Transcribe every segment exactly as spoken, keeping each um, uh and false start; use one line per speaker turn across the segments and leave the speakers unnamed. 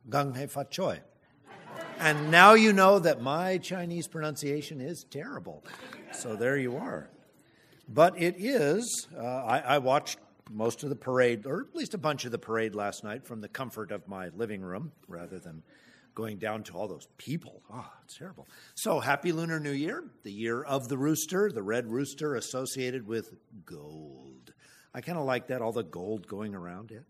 Gang Hei Fat Choi. And now you know that my Chinese pronunciation is terrible. So there you are. But it is, uh, I, I watched most of the parade, or at least a bunch of the parade last night from the comfort of my living room rather than going down to all those people. Oh, it's terrible. So happy Lunar New Year, the year of the rooster, the red rooster associated with gold. I kind of like that, all the gold going around it.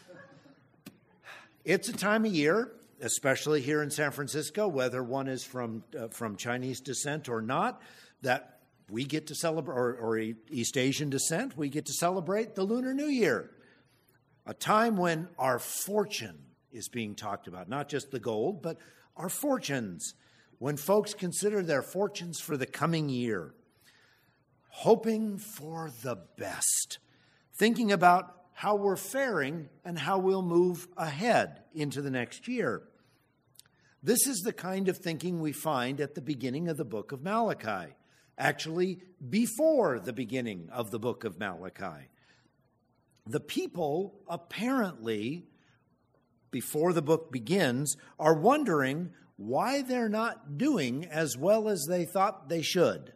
It's a time of year, especially here in San Francisco, whether one is from uh, from Chinese descent or not, that we get to celebrate, or, or East Asian descent, we get to celebrate the Lunar New Year, a time when our fortune is being talked about, not just the gold, but our fortunes, when folks consider their fortunes for the coming year, hoping for the best, thinking about how we're faring and how we'll move ahead into the next year. This is the kind of thinking we find at the beginning of the book of Malachi. Actually, before the beginning of the book of Malachi. The people apparently, before the book begins, are wondering why they're not doing as well as they thought they should.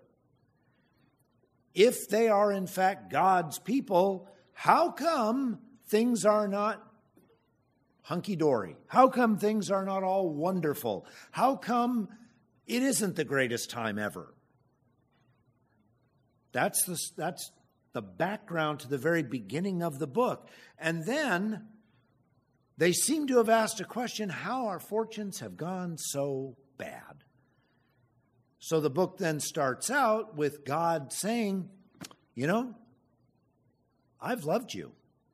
If they are in fact God's people, how come things are not hunky-dory? How come things are not all wonderful? How come it isn't the greatest time ever? That's the, that's the background to the very beginning of the book. And then they seem to have asked a question, how our fortunes have gone so bad. So the book then starts out with God saying, you know, I've loved you.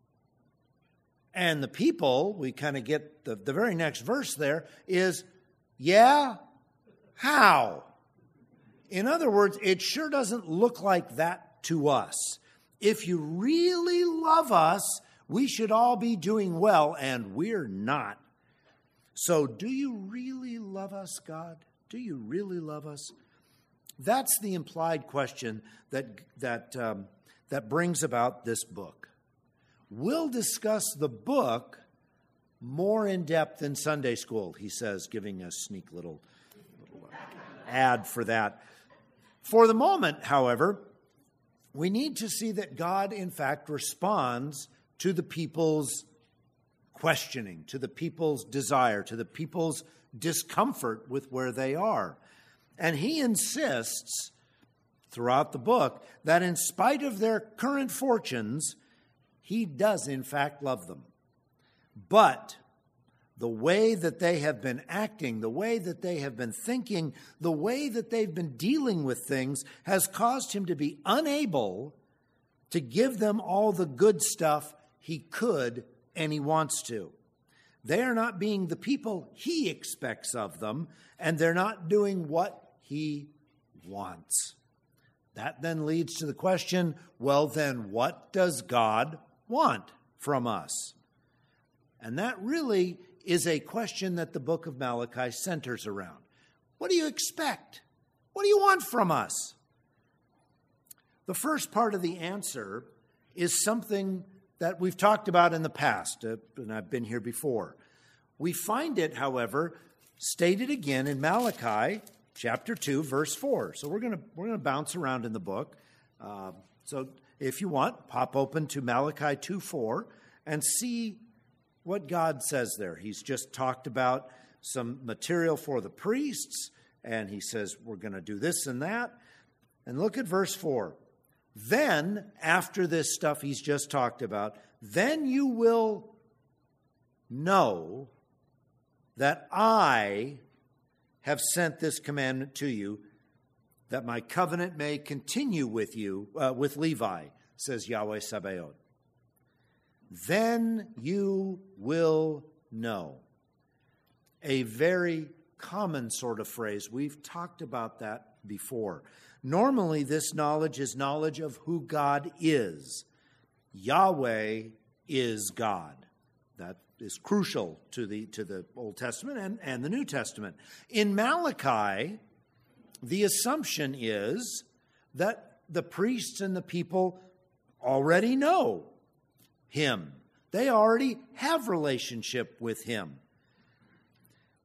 And the people, we kind of get the, the very next verse there is, yeah, how? In other words, it sure doesn't look like that to us. If you really love us, we should all be doing well, and we're not. So do you really love us, God? Do you really love us? That's the implied question that, that, um, that brings about this book. We'll discuss the book more in depth in Sunday school, he says, giving a sneak little, little ad for that. For the moment, however, we need to see that God, in fact, responds to the people's questioning, to the people's desire, to the people's discomfort with where they are. And he insists throughout the book that in spite of their current fortunes, he does, in fact, love them. But the way that they have been acting, the way that they have been thinking, the way that they've been dealing with things has caused him to be unable to give them all the good stuff he could and he wants to. They are not being the people he expects of them, and they're not doing what he wants. That then leads to the question, well, then what does God want from us? And that really is a question that the book of Malachi centers around. What do you expect? What do you want from us? The first part of the answer is something that we've talked about in the past, uh, and I've been here before. We find it, however, stated again in Malachi chapter two, verse four. So we're going to we're going to bounce around in the book. Uh, so if you want, pop open to Malachi two four and see what God says there. He's just talked about some material for the priests, and he says we're going to do this and that. And look at verse four. Then, after this stuff he's just talked about, then you will know that I have sent this commandment to you, that my covenant may continue with you, uh, with Levi, says Yahweh Sabaoth. Then you will know. A very common sort of phrase. We've talked about that before. Normally, this knowledge is knowledge of who God is. Yahweh is God. That is crucial to the, to the Old Testament and, and the New Testament. In Malachi, the assumption is that the priests and the people already know him. They already have relationship with him.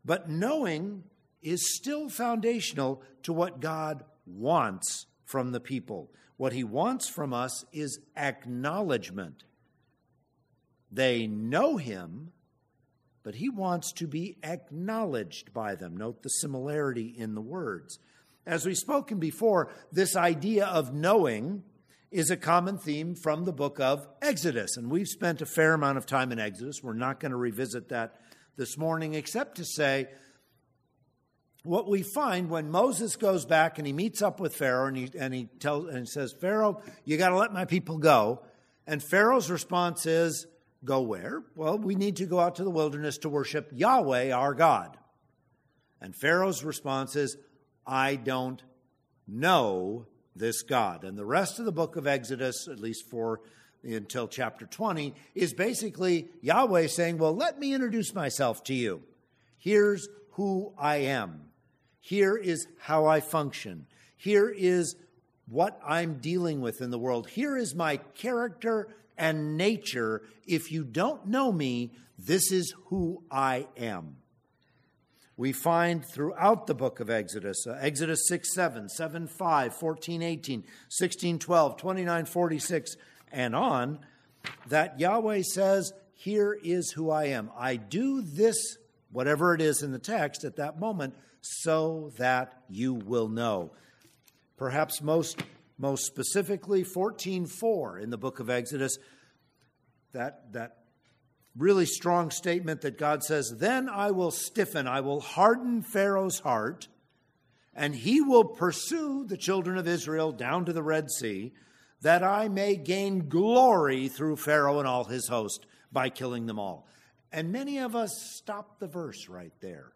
But knowing is still foundational to what God wants from the people. What he wants from us is acknowledgement. They know him, but he wants to be acknowledged by them. Note the similarity in the words. As we've spoken before, this idea of knowing is a common theme from the book of Exodus. And we've spent a fair amount of time in Exodus. We're not going to revisit that this morning, except to say what we find when Moses goes back and he meets up with Pharaoh and he, and he tells and he says, Pharaoh, you got to let my people go. And Pharaoh's response is, go where? Well, we need to go out to the wilderness to worship Yahweh, our God. And Pharaoh's response is, I don't know this God. And the rest of the book of Exodus, at least for until chapter twenty, is basically Yahweh saying, well, let me introduce myself to you. Here's who I am. Here is how I function. Here is what I'm dealing with in the world. Here is my character and nature. If you don't know me, this is who I am. We find throughout the book of Exodus, uh, Exodus six seven, seven five, fourteen eighteen, sixteen twelve, twenty-nine forty-six, and on, that Yahweh says, here is who I am. I do this, whatever it is in the text at that moment, so that you will know. Perhaps most, most specifically, fourteen four in the book of Exodus, that, that really strong statement that God says, then I will stiffen, I will harden Pharaoh's heart, and he will pursue the children of Israel down to the Red Sea, that I may gain glory through Pharaoh and all his host by killing them all. And many of us stop the verse right there.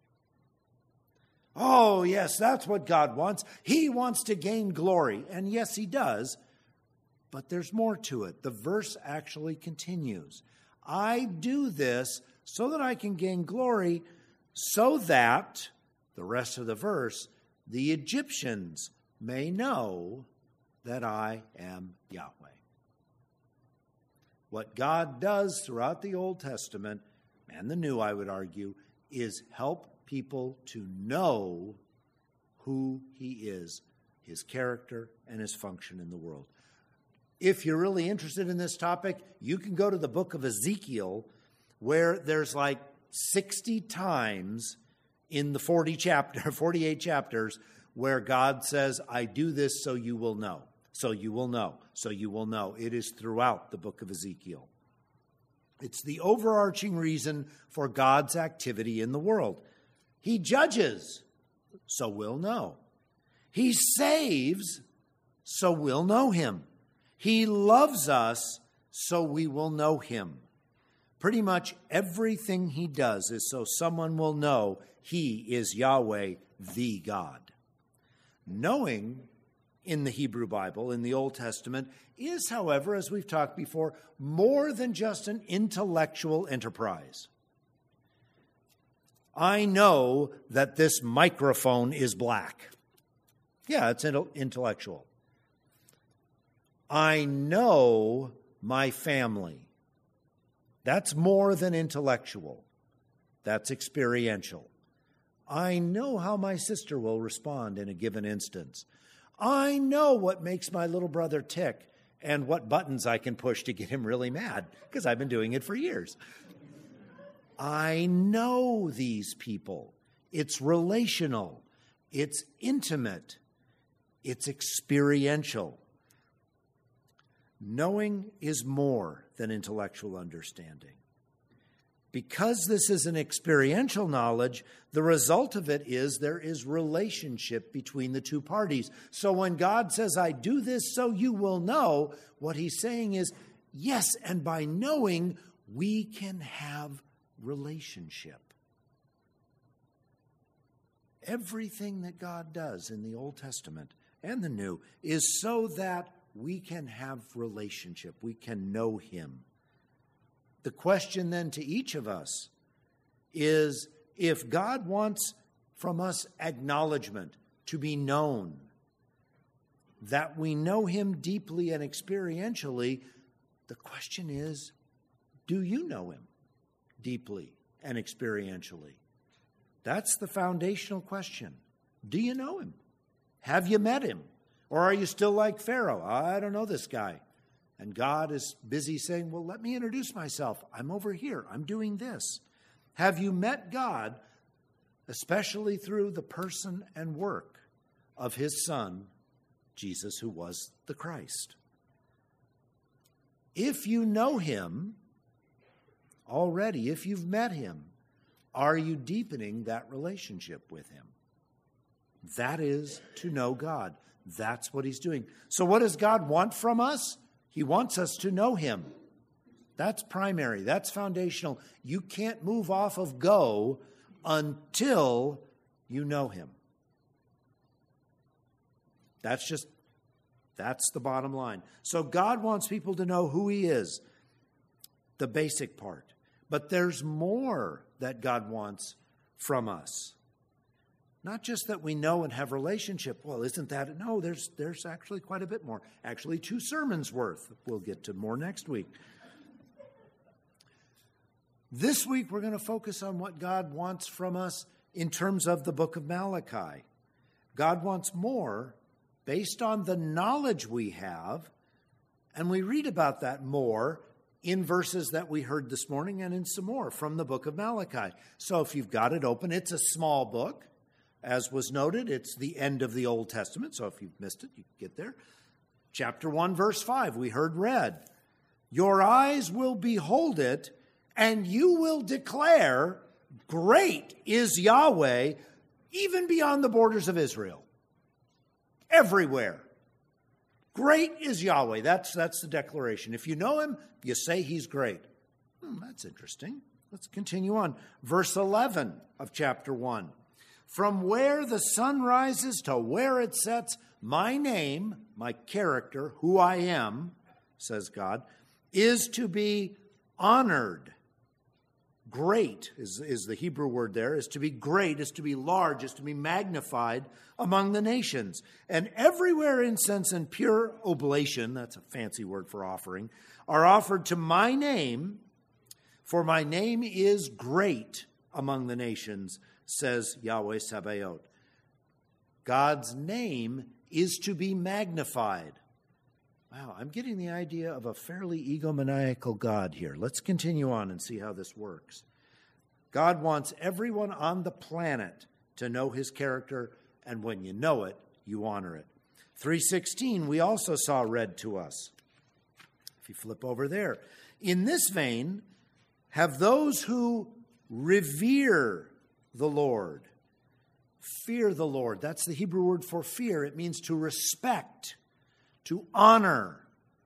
Oh, yes, that's what God wants. He wants to gain glory. And yes, he does. But there's more to it. The verse actually continues. I do this so that I can gain glory, so that, the rest of the verse, the Egyptians may know that I am Yahweh. What God does throughout the Old Testament, and the New, I would argue, is help people to know who he is, his character, and his function in the world. If you're really interested in this topic, you can go to the book of Ezekiel, where there's like sixty times in the forty chapter, forty-eight chapters where God says, I do this so you will know, so you will know, so you will know. It is throughout the book of Ezekiel. It's the overarching reason for God's activity in the world. He judges, so we'll know. He saves, so we'll know him. He loves us, so we will know him. Pretty much everything he does is so someone will know he is Yahweh, the God. Knowing in the Hebrew Bible, in the Old Testament, is, however, as we've talked before, more than just an intellectual enterprise. I know that this microphone is black. Yeah, it's intellectual. I know my family. That's more than intellectual. That's experiential. I know how my sister will respond in a given instance. I know what makes my little brother tick and what buttons I can push to get him really mad, because I've been doing it for years. I know these people. It's relational. It's intimate. It's experiential. Knowing is more than intellectual understanding. Because this is an experiential knowledge, the result of it is there is relationship between the two parties. So when God says, I do this so you will know, what he's saying is, yes, and by knowing, we can have relationship. Everything that God does in the Old Testament and the New is so that we can have relationship. We can know him. The question then to each of us is, if God wants from us acknowledgement, to be known, that we know him deeply and experientially, the question is, do you know him deeply and experientially? That's the foundational question. Do you know him? Have you met him? Or are you still like Pharaoh? I don't know this guy. And God is busy saying, well, let me introduce myself. I'm over here. I'm doing this. Have you met God, especially through the person and work of his Son, Jesus, who was the Christ? If you know him already, if you've met him, are you deepening that relationship with him? That is to know God. That's what he's doing. So what does God want from us? He wants us to know him. That's primary. That's foundational. You can't move off of go until you know him. That's just, that's the bottom line. So God wants people to know who he is, the basic part. But there's more that God wants from us. Not just that we know and have relationship. Well, isn't that? No, there's there's actually quite a bit more. Actually, two sermons worth. We'll get to more next week. This week, we're going to focus on what God wants from us in terms of the book of Malachi. God wants more based on the knowledge we have, and we read about that more in verses that we heard this morning and in some more from the book of Malachi. So if you've got it open, it's a small book. As was noted, it's the end of the Old Testament, so if you've missed it, you can get there. Chapter one, verse five, we heard read, your eyes will behold it, and you will declare, great is Yahweh, even beyond the borders of Israel. Everywhere. Great is Yahweh. That's, that's the declaration. If you know him, you say he's great. Hmm, that's interesting. Let's continue on. Verse eleven of chapter one. From where the sun rises to where it sets, my name, my character, who I am, says God, is to be honored. Great is, is the Hebrew word there, is to be great, is to be large, is to be magnified among the nations. And everywhere incense and pure oblation, that's a fancy word for offering, are offered to my name, for my name is great among the nations, says Yahweh Sabaoth. God's name is to be magnified. Wow, I'm getting the idea of a fairly egomaniacal God here. Let's continue on and see how this works. God wants everyone on the planet to know his character, and when you know it, you honor it. three sixteen, we also saw read to us. If you flip over there. In this vein, have those who revere the Lord. Fear the Lord. That's the Hebrew word for fear. It means to respect, to honor.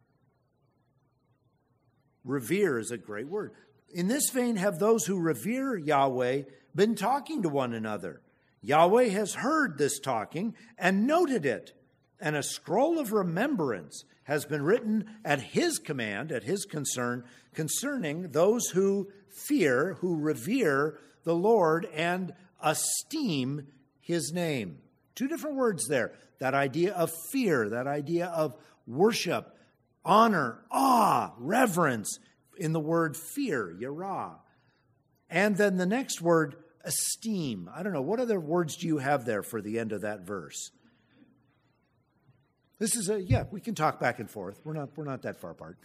Revere is a great word. In this vein, have those who revere Yahweh been talking to one another. Yahweh has heard this talking and noted it, and a scroll of remembrance has been written at his command, at his concern, concerning those who fear, who revere the Lord and esteem his name. Two different words there. That idea of fear, that idea of worship, honor, awe, reverence in the word fear, yirah. And then the next word, esteem. I don't know, what other words do you have there for the end of that verse? This is a, yeah, we can talk back and forth. We're not, we're not that far apart.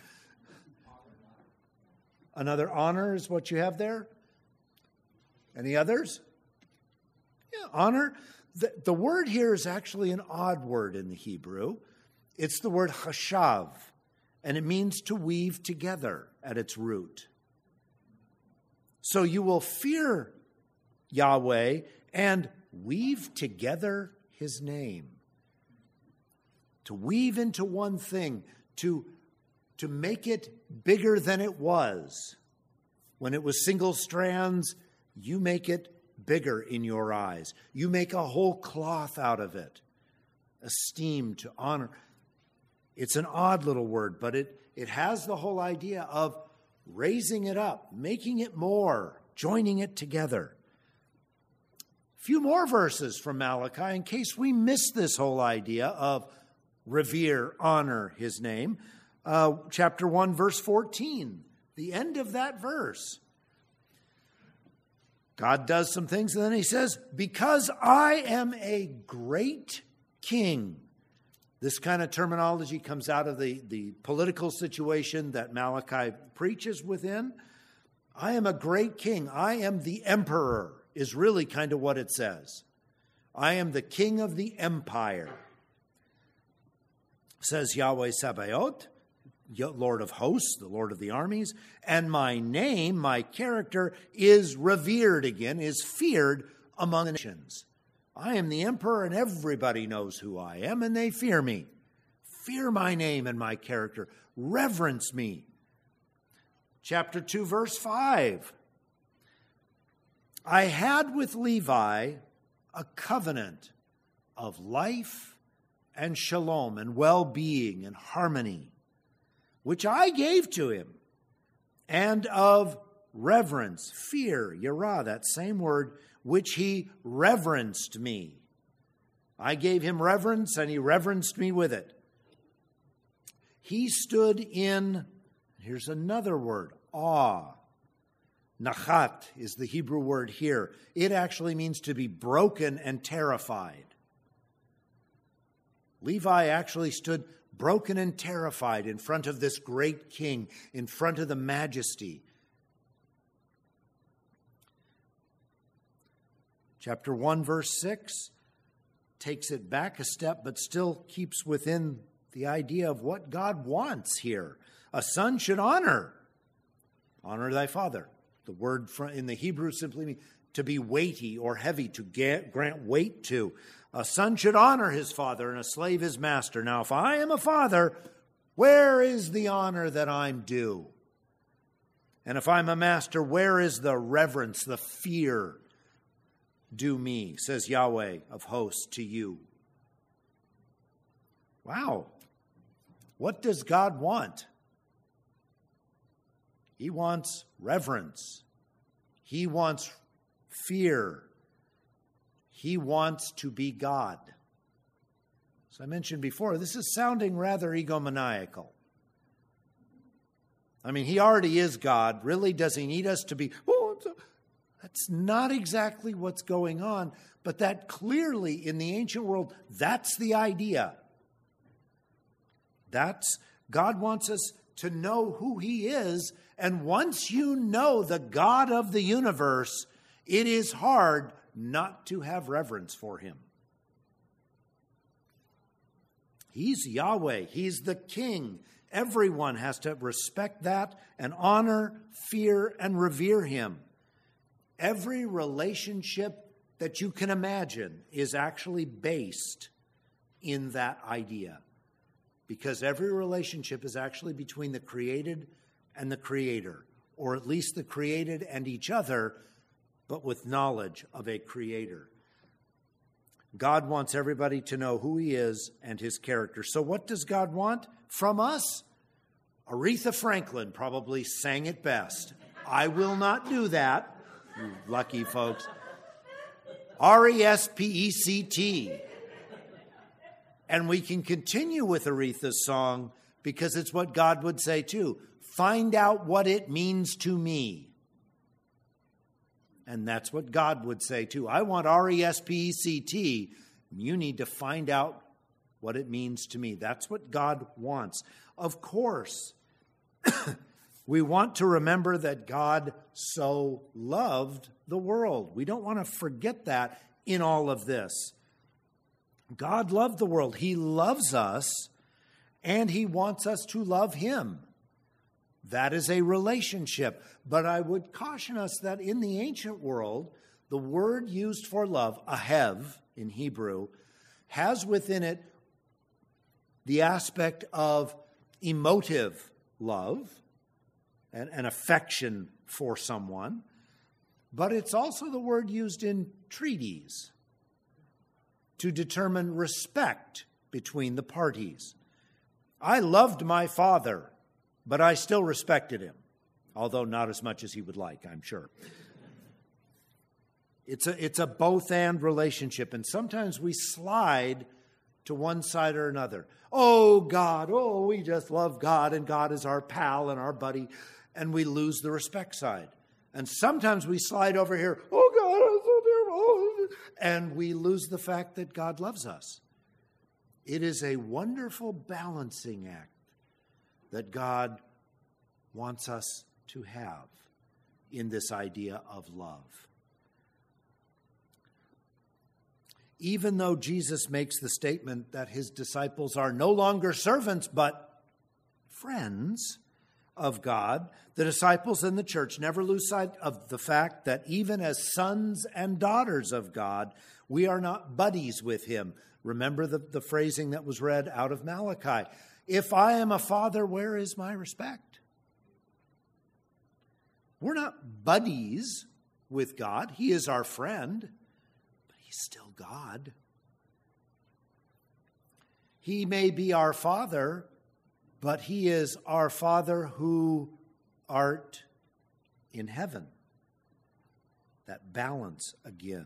Another honor is what you have there. Any others? Yeah, honor. The, the word here is actually an odd word in the Hebrew. It's the word chashav, and it means to weave together at its root. So you will fear Yahweh and weave together his name. To weave into one thing, to, to make it bigger than it was. When it was single strands, you make it bigger in your eyes. You make a whole cloth out of it. Esteem, to honor. It's an odd little word, but it, it has the whole idea of raising it up, making it more, joining it together. A few more verses from Malachi in case we miss this whole idea of revere, honor his name. Uh, chapter one, verse fourteen, the end of that verse. God does some things, and then he says, because I am a great king. This kind of terminology comes out of the, the political situation that Malachi preaches within. I am a great king. I am the emperor, is really kind of what it says. I am the king of the empire, says Yahweh Sabaoth, Lord of hosts, the Lord of the armies, and my name, my character, is revered again, is feared among the nations. I am the emperor, and everybody knows who I am, and they fear me. Fear my name and my character. Reverence me. Chapter two, verse five. I had with Levi a covenant of life and shalom and well-being and harmony, which I gave to him, and of reverence, fear, yirah, that same word, which he reverenced me. I gave him reverence, and he reverenced me with it. He stood in, here's another word, awe. Nachat is the Hebrew word here. It actually means to be broken and terrified. Levi actually stood broken and terrified in front of this great king, in front of the majesty. Chapter one, verse six takes it back a step, but still keeps within the idea of what God wants here. A son should honor. Honor thy father. The word in the Hebrew simply means to be weighty or heavy, to grant weight to. A son should honor his father and a slave his master. Now, if I am a father, where is the honor that I'm due? And if I'm a master, where is the reverence, the fear due me, says Yahweh of hosts to you? Wow. What does God want? He wants reverence. He wants fear. He wants to be God. As I mentioned before, this is sounding rather egomaniacal. I mean, he already is God. Really, does he need us to be? Oh, that's not exactly what's going on. But that clearly, in the ancient world, that's the idea. That's, God wants us to know who he is. And once you know the God of the universe, it is hard not to have reverence for him. He's Yahweh. He's the king. Everyone has to respect that and honor, fear, and revere him. Every relationship that you can imagine is actually based in that idea. Because every relationship is actually between the created and the creator, or at least the created and each other, but with knowledge of a creator. God wants everybody to know who he is and his character. So what does God want from us? Aretha Franklin probably sang it best. I will not do that, you lucky folks. R E S P E C T. And we can continue with Aretha's song because it's what God would say too. Find out what it means to me. And that's what God would say too. I want R E S P E C T. You need to find out what it means to me. That's what God wants. Of course, we want to remember that God so loved the world. We don't want to forget that in all of this. God loved the world. He loves us, and he wants us to love him. That is a relationship. But I would caution us that in the ancient world, the word used for love, ahev in Hebrew, has within it the aspect of emotive love and, and affection for someone. But it's also the word used in treaties to determine respect between the parties. I loved my father, but I still respected him, although not as much as he would like, I'm sure. It's a, it's a both-and relationship, and sometimes we slide to one side or another. Oh, God, oh, we just love God, and God is our pal and our buddy, and we lose the respect side. And sometimes we slide over here, oh, God, it's so terrible. And we lose the fact that God loves us. It is a wonderful balancing act that God wants us to have in this idea of love. Even though Jesus makes the statement that his disciples are no longer servants but friends of God, the disciples in the church never lose sight of the fact that even as sons and daughters of God, we are not buddies with him. Remember the, the phrasing that was read out of Malachi. If I am a father, where is my respect? We're not buddies with God. He is our friend, but he's still God. He may be our Father, but he is our Father who art in heaven. That balance again.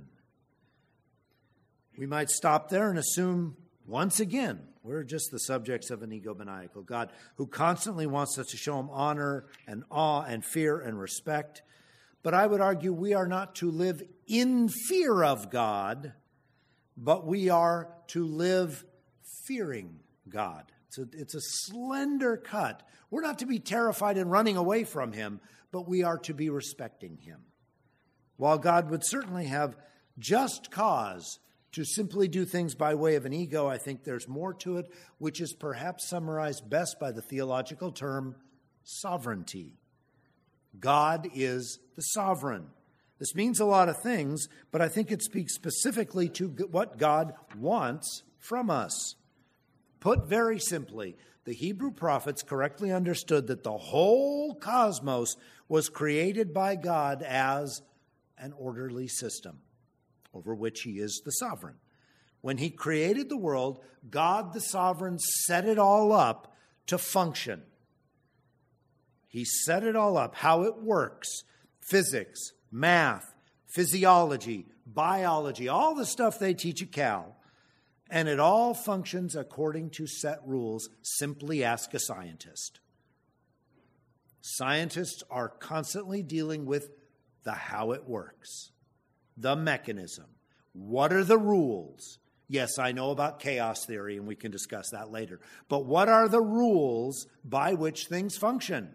We might stop there and assume once again we're just the subjects of an egomaniacal God who constantly wants us to show him honor and awe and fear and respect. But I would argue we are not to live in fear of God, but we are to live fearing God. It's a, it's a slender cut. We're not to be terrified and running away from him, but we are to be respecting him. While God would certainly have just cause to simply do things by way of an ego, I think there's more to it, which is perhaps summarized best by the theological term sovereignty. God is the sovereign. This means a lot of things, but I think it speaks specifically to what God wants from us. Put very simply, the Hebrew prophets correctly understood that the whole cosmos was created by God as an orderly system over which he is the sovereign. When he created the world, God the sovereign set it all up to function. He set it all up, how it works, physics, math, physiology, biology, all the stuff they teach at Cal. And it all functions according to set rules. Simply ask a scientist. Scientists are constantly dealing with the how it works, the mechanism. What are the rules? Yes, I know about chaos theory, and we can discuss that later. But what are the rules by which things function?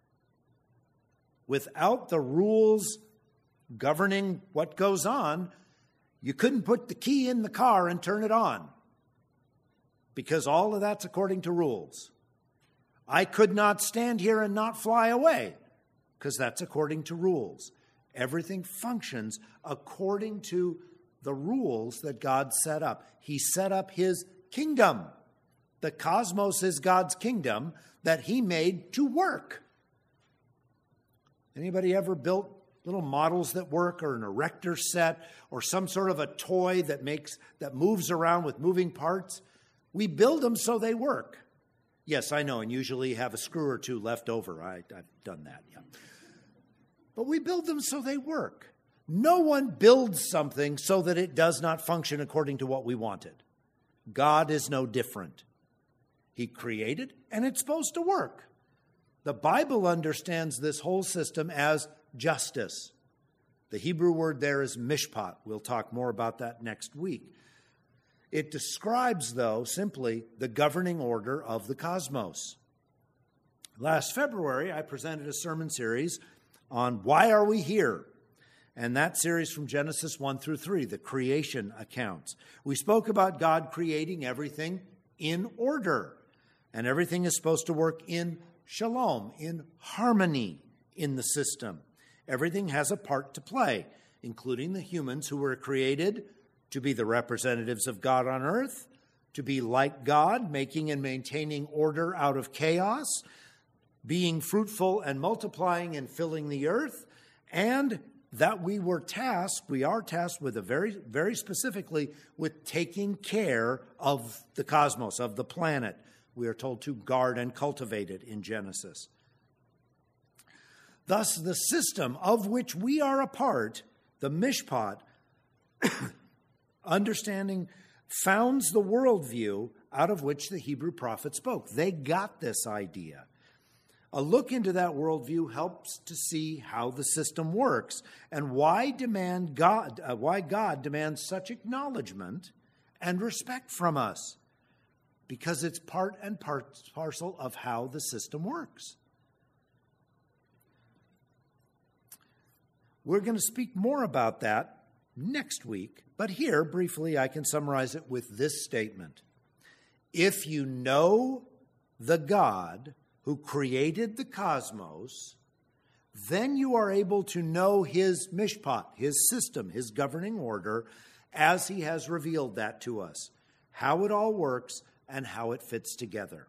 Without the rules governing what goes on, you couldn't put the key in the car and turn it on, because all of that's according to rules. I could not stand here and not fly away, because that's according to rules. Everything functions according to the rules that God set up. He set up his kingdom. The cosmos is God's kingdom that he made to work. Anybody ever built little models that work, or an erector set, or some sort of a toy that makes that moves around with moving parts? We build them so they work. Yes, I know, and usually have a screw or two left over. I, I've done that, yeah. But we build them so they work. No one builds something so that it does not function according to what we wanted. God is no different. He created, and it's supposed to work. The Bible understands this whole system as justice. The Hebrew word there is mishpat. We'll talk more about that next week. It describes, though, simply the governing order of the cosmos. Last February, I presented a sermon series on Why Are We Here? And that series from Genesis one through three, the creation accounts. We spoke about God creating everything in order. And everything is supposed to work in shalom, in harmony in the system. Everything has a part to play, including the humans who were created to be the representatives of God on earth, to be like God, making and maintaining order out of chaos, being fruitful and multiplying and filling the earth, and that we were tasked, we are tasked with a very, very specifically with taking care of the cosmos, of the planet. We are told to guard and cultivate it in Genesis. Thus, the system of which we are a part, the mishpat, understanding, founds the worldview out of which the Hebrew prophet spoke. They got this idea. A look into that worldview helps to see how the system works and why demand God, uh, why God demands such acknowledgement and respect from us, because it's part and part, parcel of how the system works. We're going to speak more about that next week, but here, briefly, I can summarize it with this statement. If you know the God who created the cosmos, then you are able to know his mishpat, his system, his governing order, as he has revealed that to us, how it all works and how it fits together.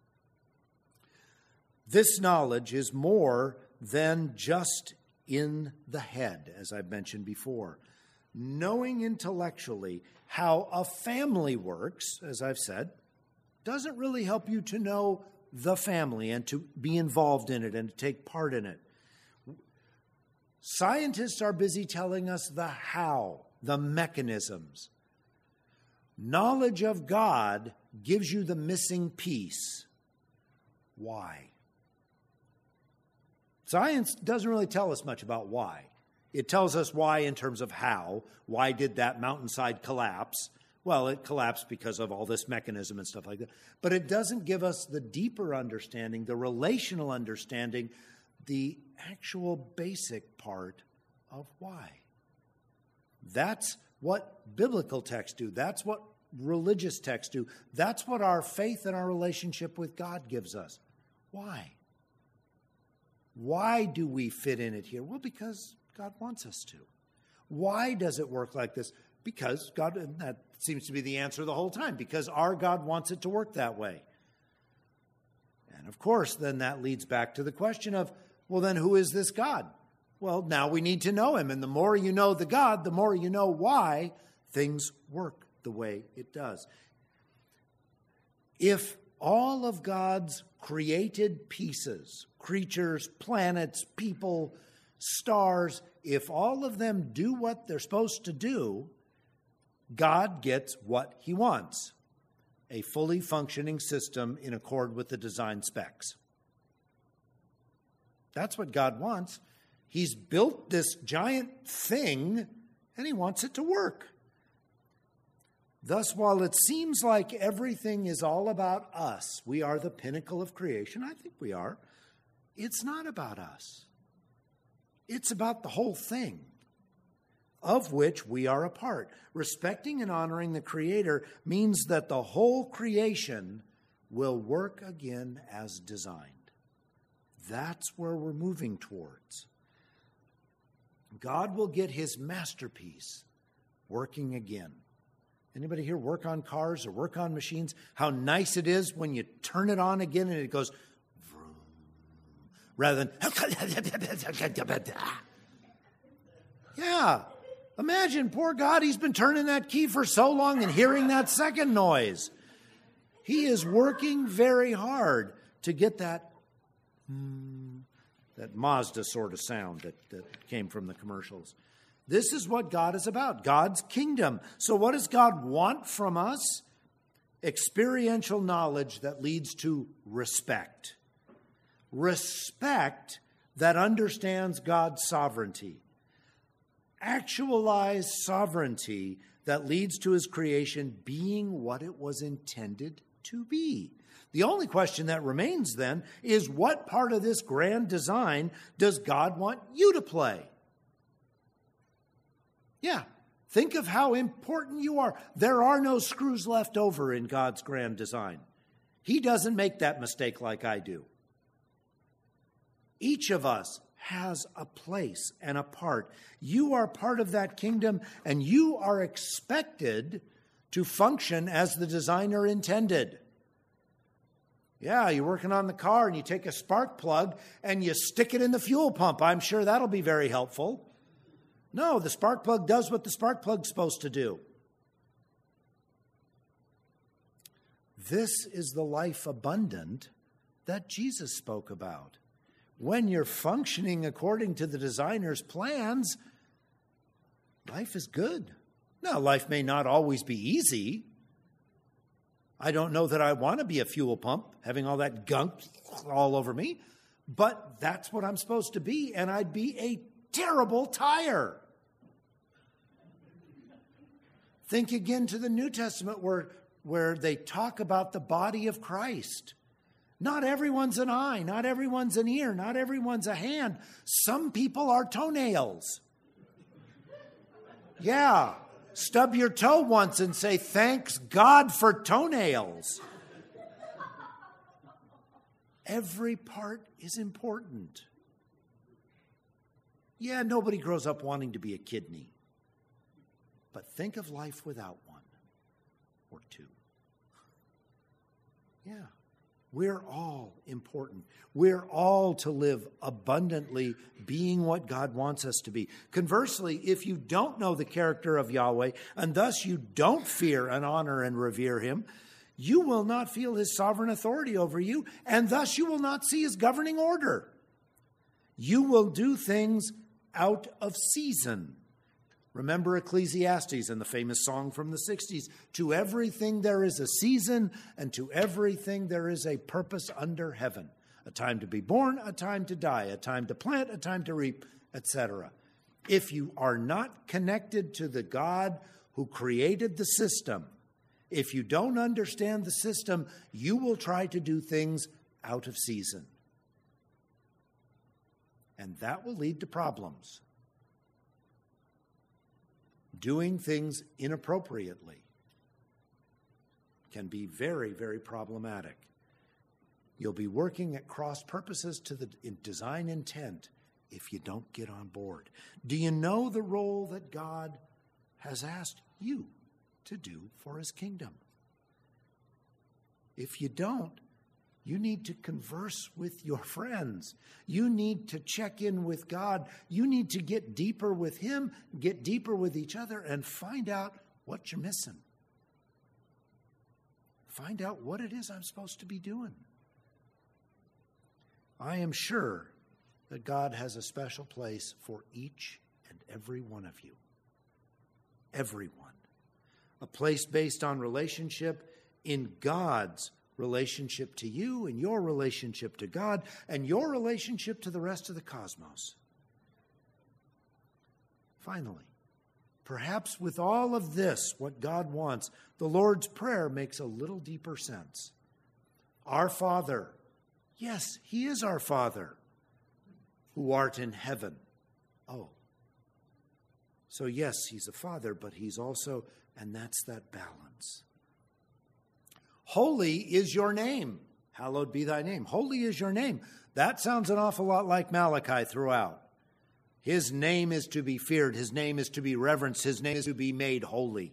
This knowledge is more than just in the head, as I've mentioned before. Knowing intellectually how a family works, as I've said, doesn't really help you to know the family and to be involved in it and to take part in it. Scientists are busy telling us the how, the mechanisms. Knowledge of God gives you the missing piece. Why? Science doesn't really tell us much about why. It tells us why in terms of how. Why did that mountainside collapse? Well, it collapsed because of all this mechanism and stuff like that. But it doesn't give us the deeper understanding, the relational understanding, the actual basic part of why. That's what biblical texts do. That's what religious texts do. That's what our faith and our relationship with God gives us. Why? Why do we fit in it here? Well, because God wants us to. Why does it work like this? Because God, and that seems to be the answer the whole time, because our God wants it to work that way. And of course, then that leads back to the question of, well, then who is this God? Well, now we need to know him. And the more you know the God, the more you know why things work the way it does. If all of God's created pieces, creatures, planets, people, stars, if all of them do what they're supposed to do, God gets what he wants, a fully functioning system in accord with the design specs. That's what God wants. He's built this giant thing, and he wants it to work. Thus, while it seems like everything is all about us, we are the pinnacle of creation, I think we are, it's not about us. It's about the whole thing, of which we are a part. Respecting and honoring the Creator means that the whole creation will work again as designed. That's where we're moving towards. God will get his masterpiece working again. Anybody here work on cars or work on machines? How nice it is when you turn it on again and it goes vroom, rather than yeah. Imagine, poor God, he's been turning that key for so long and hearing that second noise. He is working very hard to get that mm, that Mazda sort of sound that, that came from the commercials. This is what God is about, God's kingdom. So what does God want from us? Experiential knowledge that leads to respect. Respect that understands God's sovereignty. Actualized sovereignty that leads to his creation being what it was intended to be. The only question that remains then is, what part of this grand design does God want you to play? Yeah, think of how important you are. There are no screws left over in God's grand design. He doesn't make that mistake like I do. Each of us has a place and a part. You are part of that kingdom, and you are expected to function as the designer intended. Yeah, you're working on the car and you take a spark plug and you stick it in the fuel pump. I'm sure that'll be very helpful. No, the spark plug does what the spark plug's supposed to do. This is the life abundant that Jesus spoke about. When you're functioning according to the designer's plans, life is good. Now, life may not always be easy. I don't know that I want to be a fuel pump, having all that gunk all over me. But that's what I'm supposed to be, and I'd be a terrible tire. Think again to the New Testament where, where they talk about the body of Christ. Not everyone's an eye, not everyone's an ear, not everyone's a hand. Some people are toenails. Yeah, stub your toe once and say, thanks God for toenails. Every part is important. Yeah, nobody grows up wanting to be a kidney. But think of life without one or two. Yeah, we're all important. We're all to live abundantly, being what God wants us to be. Conversely, if you don't know the character of Yahweh, and thus you don't fear and honor and revere him, you will not feel his sovereign authority over you, and thus you will not see his governing order. You will do things out of season. Remember Ecclesiastes and the famous song from the sixties, to everything there is a season, and to everything there is a purpose under heaven. A time to be born, a time to die, a time to plant, a time to reap, et cetera. If you are not connected to the God who created the system, if you don't understand the system, you will try to do things out of season. And that will lead to problems. Doing things inappropriately can be very, very problematic. You'll be working at cross purposes to the design intent if you don't get on board. Do you know the role that God has asked you to do for his kingdom? If you don't, you need to converse with your friends. You need to check in with God. You need to get deeper with him, get deeper with each other, and find out what you're missing. Find out what it is I'm supposed to be doing. I am sure that God has a special place for each and every one of you. Everyone. A place based on relationship in God's relationship to you and your relationship to God and your relationship to the rest of the cosmos. Finally, perhaps with all of this, what God wants, the Lord's Prayer makes a little deeper sense. Our Father, yes, he is our Father, who art in heaven. Oh, so yes, he's a father, but he's also, and that's that balance. Holy is your name. Hallowed be thy name. Holy is your name. That sounds an awful lot like Malachi throughout. His name is to be feared. His name is to be reverenced. His name is to be made holy.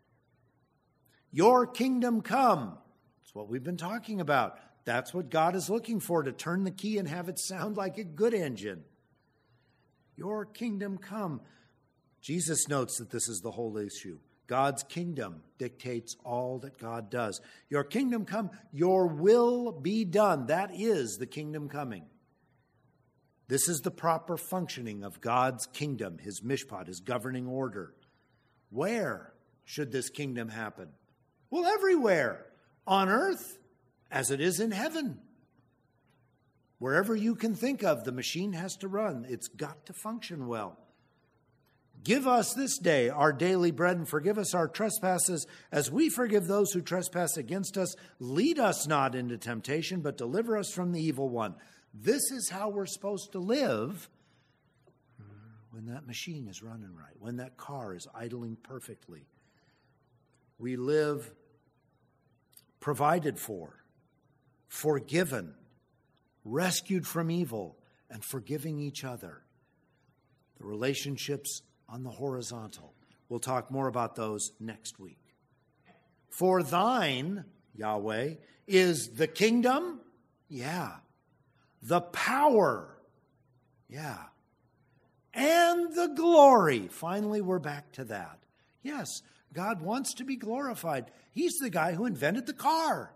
Your kingdom come. That's what we've been talking about. That's what God is looking for, to turn the key and have it sound like a good engine. Your kingdom come. Jesus notes that this is the whole issue. God's kingdom dictates all that God does. Your kingdom come, your will be done. That is the kingdom coming. This is the proper functioning of God's kingdom, his mishpat, his governing order. Where should this kingdom happen? Well, everywhere. On earth, as it is in heaven. Wherever you can think of, the machine has to run. It's got to function well. Give us this day our daily bread, and forgive us our trespasses as we forgive those who trespass against us. Lead us not into temptation, but deliver us from the evil one. This is how we're supposed to live when that machine is running right, when that car is idling perfectly. We live provided for, forgiven, rescued from evil, and forgiving each other. The relationships on the horizontal. We'll talk more about those next week. For thine, Yahweh, is the kingdom, yeah. The power, yeah. And the glory. Finally, we're back to that. Yes, God wants to be glorified. He's the guy who invented the car.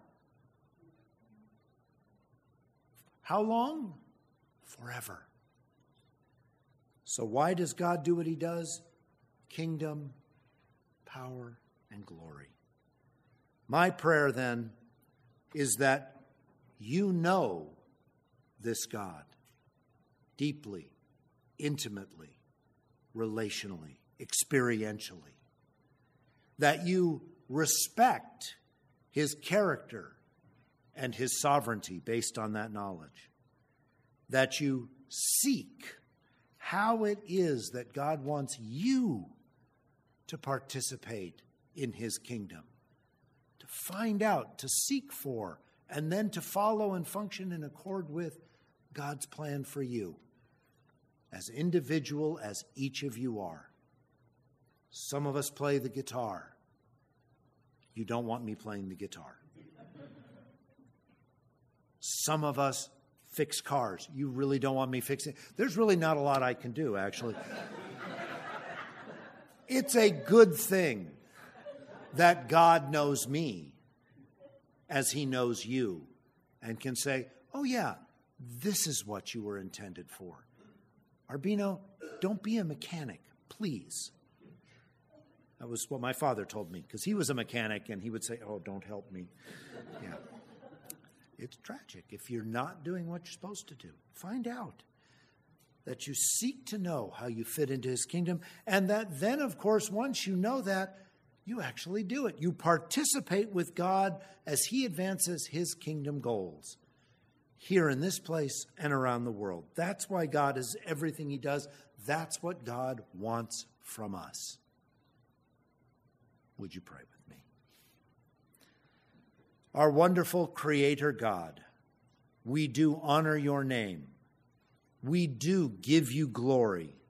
How long? Forever. So why does God do what he does? Kingdom, power, and glory. My prayer then is that you know this God deeply, intimately, relationally, experientially. That you respect his character and his sovereignty based on that knowledge. That you seek how it is that God wants you to participate in his kingdom. To find out, to seek for, and then to follow and function in accord with God's plan for you, as individual as each of you are. Some of us play the guitar. You don't want me playing the guitar. Some of us fix cars. You really don't want me fixing. There's really not a lot I can do, actually. It's a good thing that God knows me as he knows you and can say, oh yeah, this is what you were intended for. Arbino, don't be a mechanic, please. That was what my father told me, because he was a mechanic and he would say, oh, don't help me. Yeah. It's tragic if you're not doing what you're supposed to do. Find out that you seek to know how you fit into his kingdom, and that then, of course, once you know that, you actually do it. You participate with God as he advances his kingdom goals here in this place and around the world. That's why God is everything he does. That's what God wants from us. Would you pray with me? Our wonderful Creator God, we do honor your name. We do give you glory.